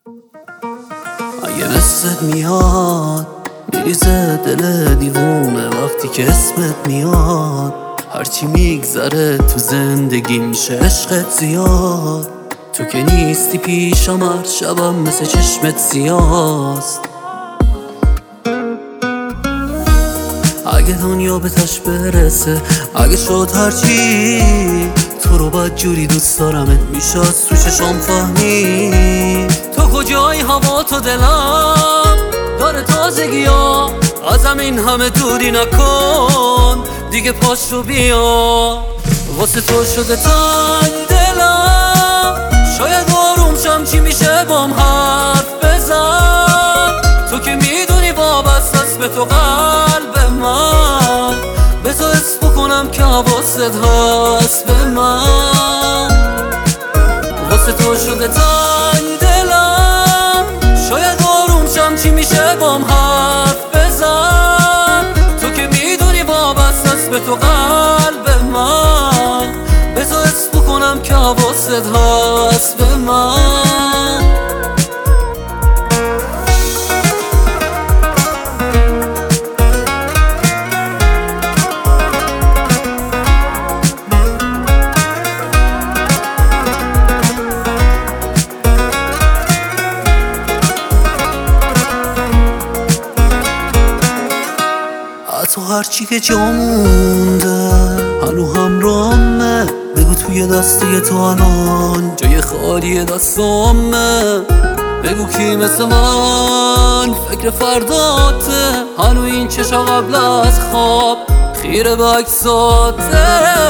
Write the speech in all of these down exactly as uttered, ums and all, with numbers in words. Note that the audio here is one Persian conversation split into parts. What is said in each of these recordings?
اگه مثلت میاد میریزه دل دیوونه وقتی که اسمت میاد، هرچی میگذره تو زندگی میشه عشقت زیاد. تو که نیستی پیشم هر شبم مثل چشمت سیاست. اگه دنیا به تش برسه، اگه شد هرچی، تو رو باید جوری دوست دارمت میشد تو چشم فهمی. تو کجایی هوا تو دلم داره تازگی ها، ازم این همه دوری نکن دیگه پاش رو بیا. واسه تو شده تنگ دلم، شاید آروم شم چی میشه بام حرف بزن. تو که میدونی وابسته است به تو قلب من، بذار حس بکنم که حواست هست به من. واسه تو شده تنگ دلم، شاید آروم شم چی میشه بام حرف بزن. تو که میدونی وابسته است به تو قلب من، بذار حس بکنم که حواست هست به من. تو هرچی که جا مونده هنو همرامه، بگو توی دسته تو الان جای خالی دستامه. بگو کی مثل من فکر فرداته، هنو این چشا قبل از خواب خیره به عکساته.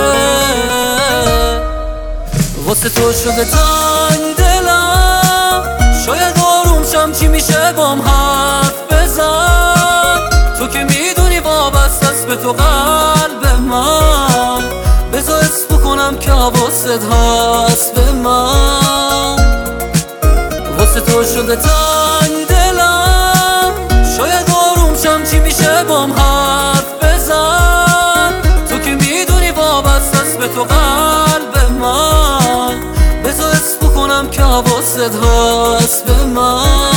واسه تو شده تنگ دلم، شاید آروم شم چی میشه بام حرف بزن. تو که میدونی وابسته است به تو قلب من، بذار حس بکنم که حواست هست به من. واسه تو شده تنگ دلم، شاید آروم شم چی میشه بام حرف بزن. تو که میدونی وابسته است به تو قلب من، بذار حس بکنم که حواست هست به من.